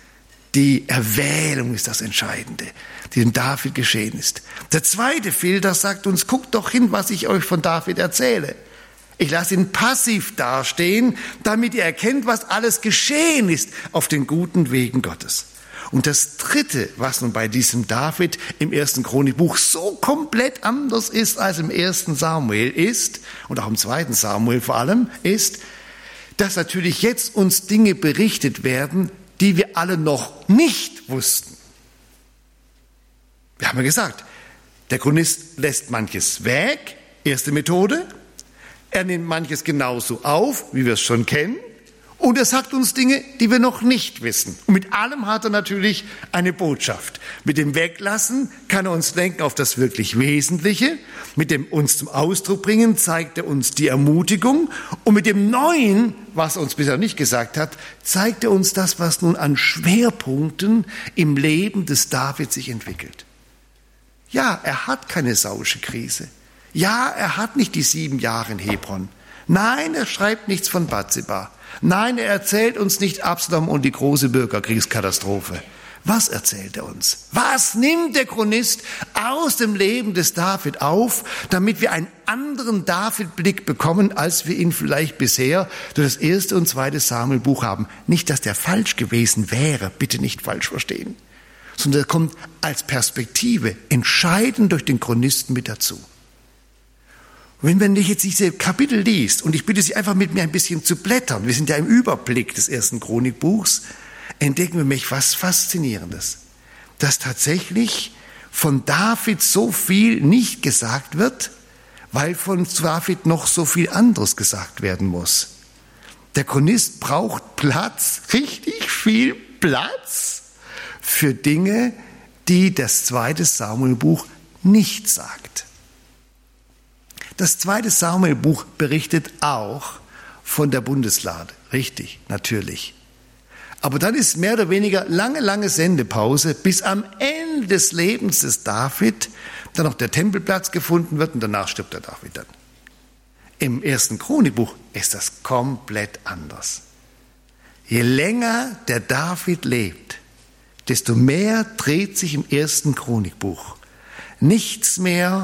Die Erwählung ist das Entscheidende, die in David geschehen ist. Der zweite Filter sagt uns, guckt doch hin, was ich euch von David erzähle. Ich lasse ihn passiv dastehen, damit ihr erkennt, was alles geschehen ist auf den guten Wegen Gottes. Und das Dritte, was nun bei diesem David im ersten Chronikbuch so komplett anders ist als im ersten Samuel ist, und auch im zweiten Samuel vor allem, ist, dass natürlich jetzt uns Dinge berichtet werden, die wir alle noch nicht wussten. Wir haben ja gesagt, der Chronist lässt manches weg, erste Methode. Er nimmt manches genauso auf, wie wir es schon kennen. Und er sagt uns Dinge, die wir noch nicht wissen. Und mit allem hat er natürlich eine Botschaft. Mit dem Weglassen kann er uns lenken auf das wirklich Wesentliche. Mit dem uns zum Ausdruck bringen zeigt er uns die Ermutigung. Und mit dem Neuen, was er uns bisher nicht gesagt hat, zeigt er uns das, was nun an Schwerpunkten im Leben des David sich entwickelt. Ja, er hat keine sauische Krise. Ja, er hat nicht die sieben Jahre in Hebron. Nein, er schreibt nichts von Bathseba. Nein, er erzählt uns nicht Absalom und die große Bürgerkriegskatastrophe. Was erzählt er uns? Was nimmt der Chronist aus dem Leben des David auf, damit wir einen anderen David-Blick bekommen, als wir ihn vielleicht bisher durch das erste und zweite Samuel-Buch haben? Nicht, dass der falsch gewesen wäre, bitte nicht falsch verstehen, sondern er kommt als Perspektive entscheidend durch den Chronisten mit dazu. Wenn man jetzt diese Kapitel liest, und ich bitte Sie einfach mit mir ein bisschen zu blättern, wir sind ja im Überblick des ersten Chronikbuchs, entdecken wir mich was Faszinierendes, dass tatsächlich von David so viel nicht gesagt wird, weil von David noch so viel anderes gesagt werden muss. Der Chronist braucht Platz, richtig viel Platz für Dinge, die das zweite Samuel-Buch nicht sagt. Das zweite Samuel-Buch berichtet auch von der Bundeslade. Richtig, natürlich. Aber dann ist mehr oder weniger lange, lange Sendepause, bis am Ende des Lebens des David dann noch der Tempelplatz gefunden wird und danach stirbt der David dann. Im ersten Chronikbuch ist das komplett anders. Je länger der David lebt, desto mehr dreht sich im ersten Chronikbuch nichts mehr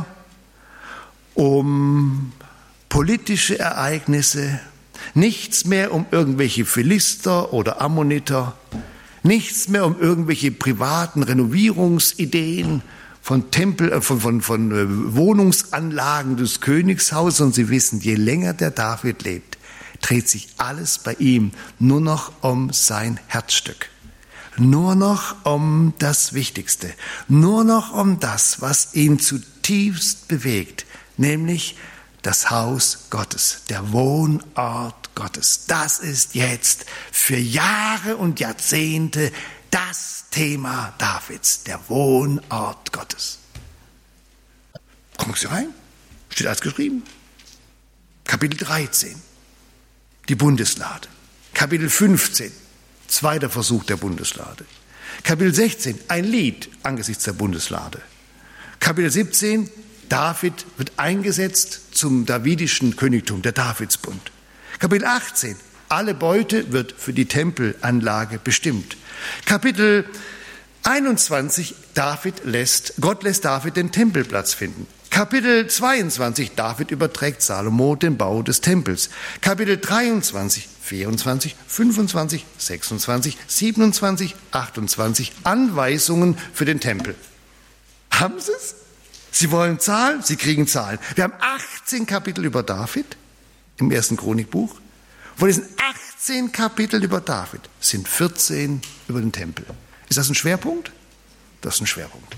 um politische Ereignisse, nichts mehr um irgendwelche Philister oder Ammoniter, nichts mehr um irgendwelche privaten Renovierungsideen von Tempel, äh, von, von, von äh, Wohnungsanlagen des Königshauses. Und Sie wissen, je länger der David lebt, dreht sich alles bei ihm nur noch um sein Herzstück. Nur noch um das Wichtigste, nur noch um das, was ihn zutiefst bewegt, nämlich das Haus Gottes, der Wohnort Gottes. Das ist jetzt für Jahre und Jahrzehnte das Thema Davids, der Wohnort Gottes. Kommen Sie rein, steht alles geschrieben. Kapitel dreizehn, die Bundeslade. Kapitel fünfzehn, zweiter Versuch der Bundeslade. Kapitel sechzehn, ein Lied angesichts der Bundeslade. Kapitel siebzehn, David wird eingesetzt zum davidischen Königtum, der Davidsbund. Kapitel achtzehn, alle Beute wird für die Tempelanlage bestimmt. Kapitel einundzwanzig, David lässt, Gott lässt David den Tempelplatz finden. Kapitel zweiundzwanzig, David überträgt Salomo den Bau des Tempels. Kapitel dreiundzwanzig, vierundzwanzig, fünfundzwanzig, sechsundzwanzig, siebenundzwanzig, achtundzwanzig, Anweisungen für den Tempel. Haben Sie es? Sie wollen Zahlen, Sie kriegen Zahlen. Wir haben achtzehn Kapitel über David im ersten Chronikbuch. Von diesen achtzehn Kapiteln über David sind vierzehn über den Tempel. Ist das ein Schwerpunkt? Das ist ein Schwerpunkt.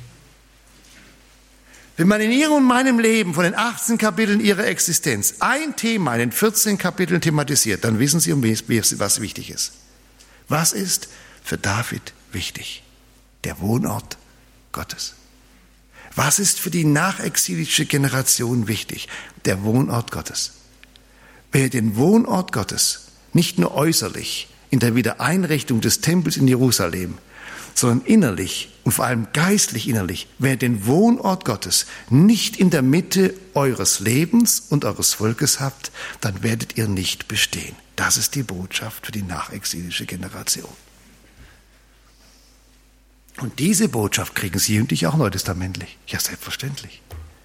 Wenn man in Ihrem und meinem Leben von den achtzehn Kapiteln Ihrer Existenz ein Thema in den vierzehn Kapiteln thematisiert, dann wissen Sie, um was wichtig ist. Was ist für David wichtig? Der Wohnort Gottes. Was ist für die nachexilische Generation wichtig? Der Wohnort Gottes. Wer den Wohnort Gottes nicht nur äußerlich in der Wiedereinrichtung des Tempels in Jerusalem, sondern innerlich und vor allem geistlich innerlich, wer den Wohnort Gottes nicht in der Mitte eures Lebens und eures Volkes habt, dann werdet ihr nicht bestehen. Das ist die Botschaft für die nachexilische Generation. Und diese Botschaft kriegen Sie und ich auch neutestamentlich. Ja, selbstverständlich.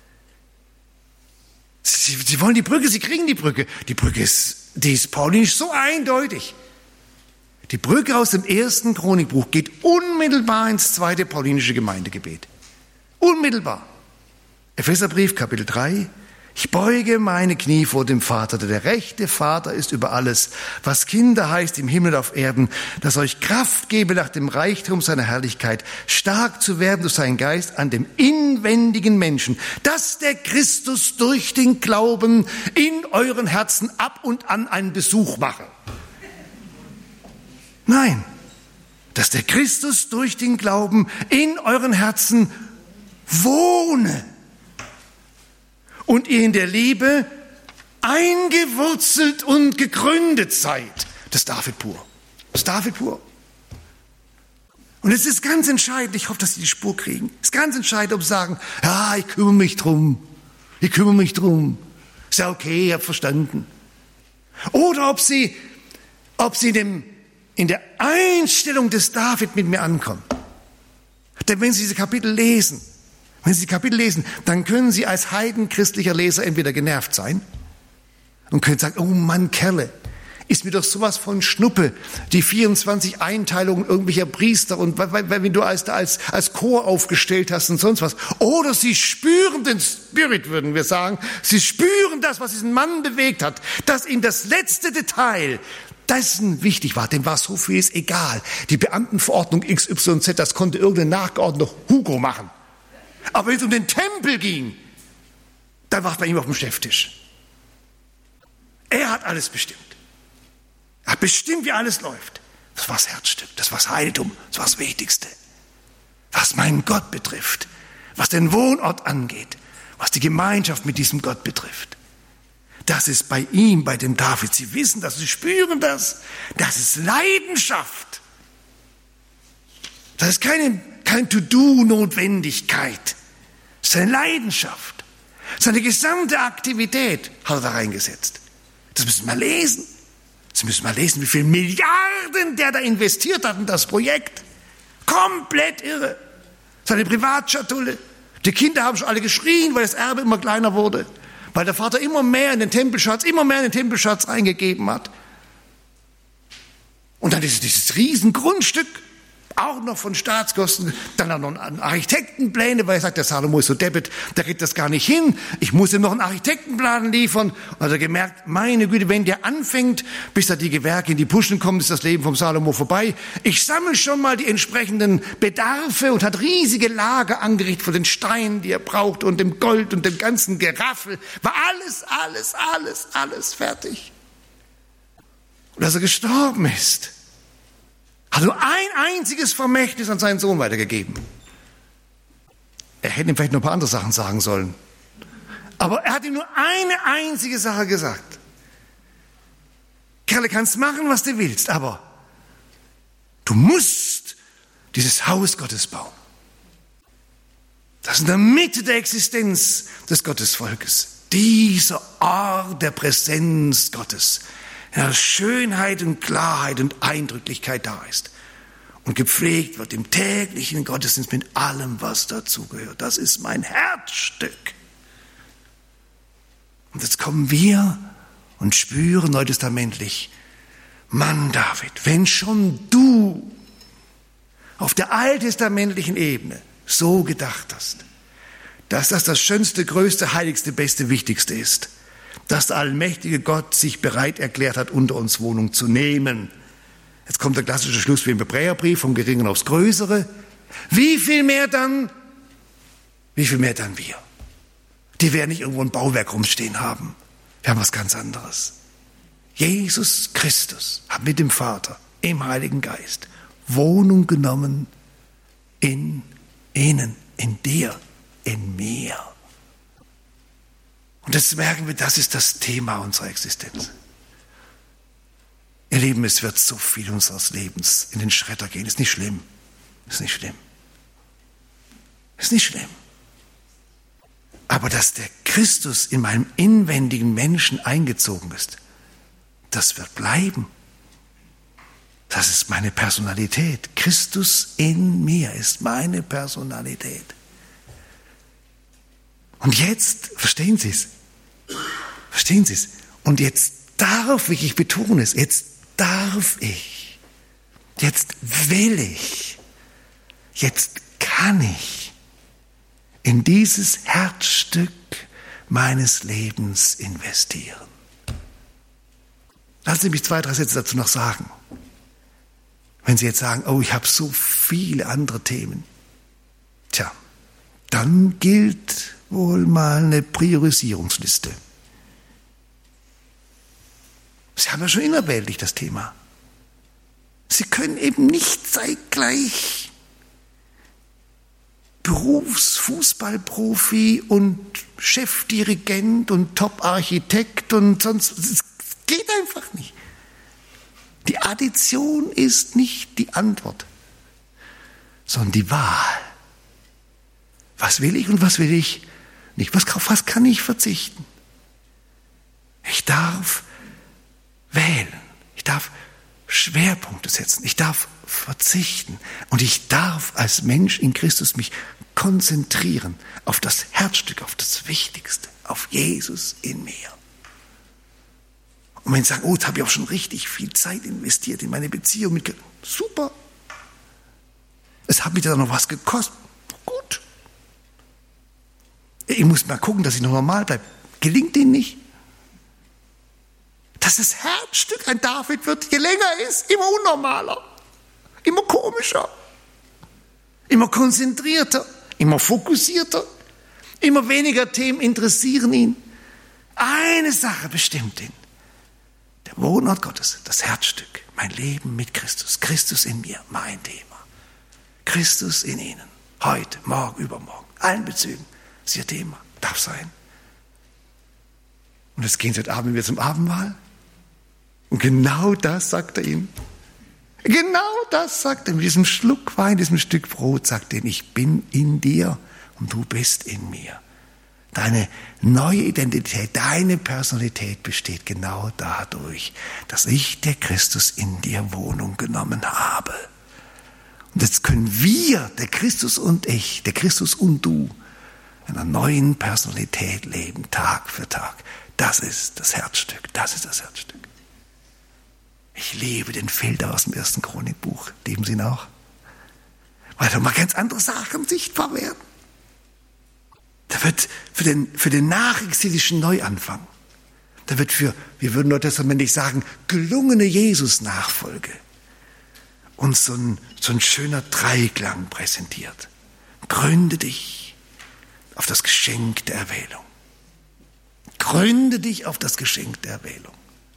Sie, Sie wollen die Brücke, Sie kriegen die Brücke. Die Brücke ist, die ist paulinisch so eindeutig. Die Brücke aus dem ersten Chronikbuch geht unmittelbar ins zweite paulinische Gemeindegebet. Unmittelbar. Epheserbrief, Kapitel drei. Ich beuge meine Knie vor dem Vater, der der rechte Vater ist über alles, was Kinder heißt im Himmel und auf Erden, dass euch Kraft gebe, nach dem Reichtum seiner Herrlichkeit stark zu werden durch seinen Geist an dem inwendigen Menschen, dass der Christus durch den Glauben in euren Herzen ab und an einen Besuch mache. Nein, dass der Christus durch den Glauben in euren Herzen wohne und ihr in der Liebe eingewurzelt und gegründet seid. Das ist David pur. Das ist David pur. Und es ist ganz entscheidend, ich hoffe, dass Sie die Spur kriegen, es ist ganz entscheidend, ob Sie sagen, ja, ich kümmere mich drum, ich kümmere mich drum, ist ja okay, ich habe verstanden. Oder ob Sie, ob Sie in, dem, in der Einstellung des David mit mir ankommen. Denn wenn Sie diese Kapitel lesen, Wenn Sie die Kapitel lesen, dann können Sie als heidenchristlicher Leser entweder genervt sein und können sagen, oh Mann, Kerle, ist mir doch sowas von Schnuppe, die vierundzwanzig Einteilungen irgendwelcher Priester und wenn du als, als, als Chor aufgestellt hast und sonst was. Oder Sie spüren den Spirit, würden wir sagen. Sie spüren das, was diesen Mann bewegt hat, dass ihm das letzte Detail dessen wichtig war. Dem war so vieles egal. Die Beamtenverordnung X Y Z, das konnte irgendein Nachgeordneter Hugo machen. Aber wenn es um den Tempel ging, dann war es bei ihm auf dem Cheftisch. Er hat alles bestimmt. Er hat bestimmt, wie alles läuft. Das war das Herzstück, das war das Heiligtum, das war das Wichtigste. Was meinen Gott betrifft, was den Wohnort angeht, was die Gemeinschaft mit diesem Gott betrifft. Das ist bei ihm, bei dem David. Sie wissen das, Sie spüren das. Das ist Leidenschaft. Das ist keine Kein To-Do-Notwendigkeit. Es ist eine Leidenschaft. Seine gesamte Aktivität hat er da reingesetzt. Das müssen wir lesen. Sie müssen mal lesen, wie viele Milliarden der da investiert hat in das Projekt. Komplett irre. Seine Privatschatulle. Die Kinder haben schon alle geschrien, weil das Erbe immer kleiner wurde. Weil der Vater immer mehr in den Tempelschatz, immer mehr in den Tempelschatz eingegeben hat. Und dann ist dieses Riesengrundstück. Auch noch von Staatskosten, dann auch noch Architektenpläne, weil er sagt, der Salomo ist so deppert, der kriegt das gar nicht hin. Ich muss ihm noch einen Architektenplan liefern. Und hat er gemerkt, meine Güte, wenn der anfängt, bis da die Gewerke in die Puschen kommen, ist das Leben vom Salomo vorbei. Ich sammle schon mal die entsprechenden Bedarfe und hat riesige Lager angerichtet von den Steinen, die er braucht und dem Gold und dem ganzen Geraffel. War alles, alles, alles, alles fertig. Und als er gestorben ist, hat nur ein einziges Vermächtnis an seinen Sohn weitergegeben. Er hätte ihm vielleicht noch ein paar andere Sachen sagen sollen. Aber er hat ihm nur eine einzige Sache gesagt. Kerle, kannst machen, was du willst, aber du musst dieses Haus Gottes bauen. Das ist in der Mitte der Existenz des Gottesvolkes. Dieser Ort der Präsenz Gottes. Ja, Schönheit und Klarheit und Eindrücklichkeit da ist und gepflegt wird im täglichen Gottesdienst mit allem, was dazugehört. Das ist mein Herzstück. Und jetzt kommen wir und spüren neutestamentlich, Mann David, wenn schon du auf der alttestamentlichen Ebene so gedacht hast, dass das das Schönste, Größte, Heiligste, Beste, Wichtigste ist, dass der allmächtige Gott sich bereit erklärt hat, unter uns Wohnung zu nehmen. Jetzt kommt der klassische Schluss wie im Hebräerbrief, vom Geringen aufs Größere. Wie viel mehr dann? Wie viel mehr dann wir? Die werden nicht irgendwo ein Bauwerk rumstehen haben. Wir haben was ganz anderes. Jesus Christus hat mit dem Vater im Heiligen Geist Wohnung genommen in ihnen, in dir, in mir. Und das merken wir, das ist das Thema unserer Existenz. Ihr Lieben, es wird so viel unseres Lebens in den Schredder gehen. Ist nicht schlimm. Ist nicht schlimm. Ist nicht schlimm. Aber dass der Christus in meinem inwendigen Menschen eingezogen ist, das wird bleiben. Das ist meine Personalität. Christus in mir ist meine Personalität. Und jetzt, verstehen Sie es? Verstehen Sie es? Und jetzt darf ich, ich betone es, jetzt darf ich, jetzt will ich, jetzt kann ich in dieses Herzstück meines Lebens investieren. Lassen Sie mich zwei, drei Sätze dazu noch sagen. Wenn Sie jetzt sagen, oh, ich habe so viele andere Themen, tja, dann gilt wohl mal eine Priorisierungsliste. Sie haben ja schon innerweltlich das Thema. Sie können eben nicht zeitgleich Berufsfußballprofi und Chefdirigent und Top-Architekt und sonst. Es geht einfach nicht. Die Addition ist nicht die Antwort, sondern die Wahl. Was will ich und was will ich nicht? Was, auf was kann ich verzichten? Ich darf wählen. Ich darf Schwerpunkte setzen. Ich darf verzichten. Und ich darf als Mensch in Christus mich konzentrieren auf das Herzstück, auf das Wichtigste, auf Jesus in mir. Und wenn Sie sagen, oh, jetzt habe ich auch schon richtig viel Zeit investiert in meine Beziehung mit Christus. Super. Es hat mich dann noch was gekostet. Gut. Ich muss mal gucken, dass ich noch normal bleibe. Gelingt Ihnen nicht? Dass das Herzstück ein David wird, je länger ist, immer unnormaler, immer komischer, immer konzentrierter, immer fokussierter, immer weniger Themen interessieren ihn. Eine Sache bestimmt ihn. Der Wohnort Gottes, das Herzstück, mein Leben mit Christus. Christus in mir, mein Thema. Christus in Ihnen, heute, morgen, übermorgen, allen Bezügen. Das ist Ihr Thema, darf sein. Und jetzt gehen Sie heute Abend wieder zum Abendmahl. Und genau das sagt er ihm. Genau das sagt er. Mit diesem Schluck Wein, diesem Stück Brot sagt er, ich bin in dir und du bist in mir. Deine neue Identität, deine Personalität besteht genau dadurch, dass ich, der Christus, in dir Wohnung genommen habe. Und jetzt können wir, der Christus und ich, der Christus und du, in einer neuen Personalität leben, Tag für Tag. Das ist das Herzstück, das ist das Herzstück. Ich liebe den Filter aus dem ersten Chronikbuch. Lieben Sie ihn auch? Weil da mal ganz andere Sachen sichtbar werden. Da wird für den, für den nachexilischen Neuanfang, da wird für, wir würden neutestamentlich sagen, gelungene Jesus-Nachfolge uns so ein, so ein schöner Dreiklang präsentiert. Gründe dich auf das Geschenk der Erwählung. Gründe dich auf das Geschenk der Erwählung.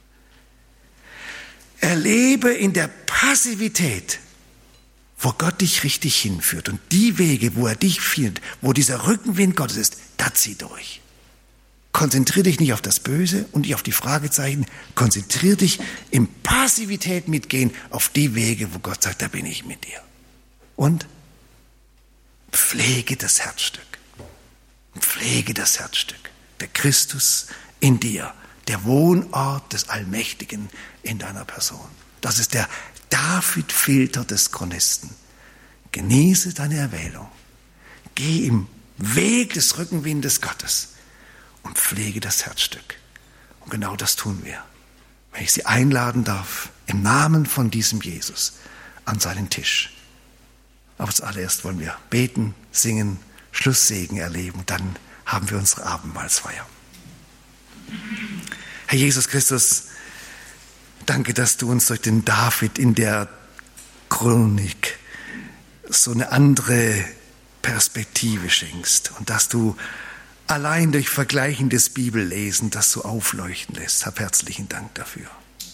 Erlebe in der Passivität, wo Gott dich richtig hinführt und die Wege, wo er dich findet, wo dieser Rückenwind Gottes ist, da zieh durch. Konzentriere dich nicht auf das Böse und nicht auf die Fragezeichen, konzentriere dich im Passivität mitgehen auf die Wege, wo Gott sagt, da bin ich mit dir. Und pflege das Herzstück. Pflege das Herzstück. Der Christus in dir. Der Wohnort des Allmächtigen in deiner Person. Das ist der David-Filter des Chronisten. Genieße deine Erwählung. Geh im Weg des Rückenwindes Gottes und pflege das Herzstück. Und genau das tun wir. Wenn ich Sie einladen darf, im Namen von diesem Jesus an seinen Tisch. Aber zuallererst wollen wir beten, singen, Schlusssegen erleben. Dann haben wir unsere Abendmahlsfeier. Herr Jesus Christus, danke, dass du uns durch den David in der Chronik so eine andere Perspektive schenkst und dass du allein durch vergleichendes Bibellesen das so aufleuchten lässt. Hab herzlichen Dank dafür.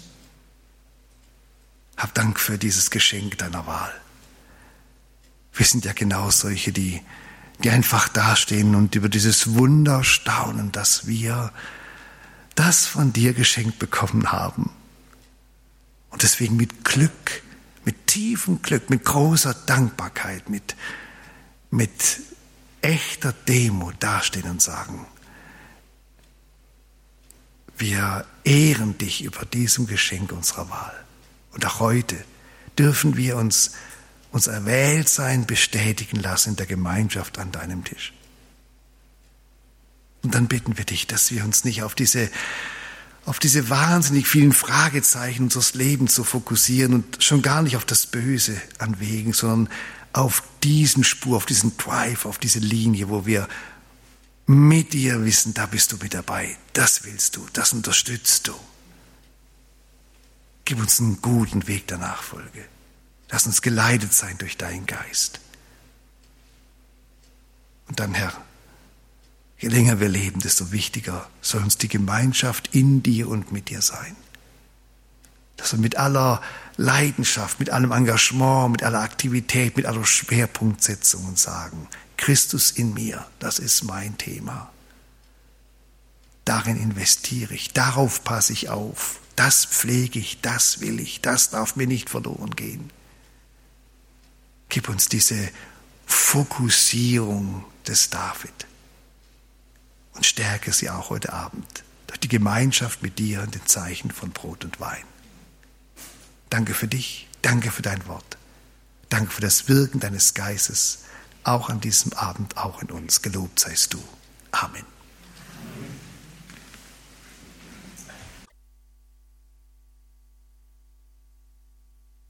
Hab Dank für dieses Geschenk deiner Wahl. Wir sind ja genau solche, die, die einfach dastehen und über dieses Wunder staunen, dass wir das von dir geschenkt bekommen haben. Und deswegen mit Glück, mit tiefem Glück, mit großer Dankbarkeit, mit, mit echter Demut dastehen und sagen, wir ehren dich über diesem Geschenk unserer Wahl. Und auch heute dürfen wir uns unser Erwähltsein bestätigen lassen in der Gemeinschaft an deinem Tisch. Und dann bitten wir dich, dass wir uns nicht auf diese, auf diese wahnsinnig vielen Fragezeichen unseres Lebens so fokussieren und schon gar nicht auf das Böse an Wegen, sondern auf diesen Spur, auf diesen Drive, auf diese Linie, wo wir mit dir wissen, da bist du mit dabei. Das willst du, das unterstützt du. Gib uns einen guten Weg der Nachfolge. Lass uns geleitet sein durch deinen Geist. Und dann, Herr, je länger wir leben, desto wichtiger soll uns die Gemeinschaft in dir und mit dir sein. Dass wir mit aller Leidenschaft, mit allem Engagement, mit aller Aktivität, mit aller Schwerpunktsetzung sagen, Christus in mir, das ist mein Thema. Darin investiere ich, darauf passe ich auf, das pflege ich, das will ich, das darf mir nicht verloren gehen. Gib uns diese Fokussierung des David und stärke sie auch heute Abend durch die Gemeinschaft mit dir und den Zeichen von Brot und Wein. Danke für dich, danke für dein Wort, danke für das Wirken deines Geistes, auch an diesem Abend, auch in uns. Gelobt seist du. Amen.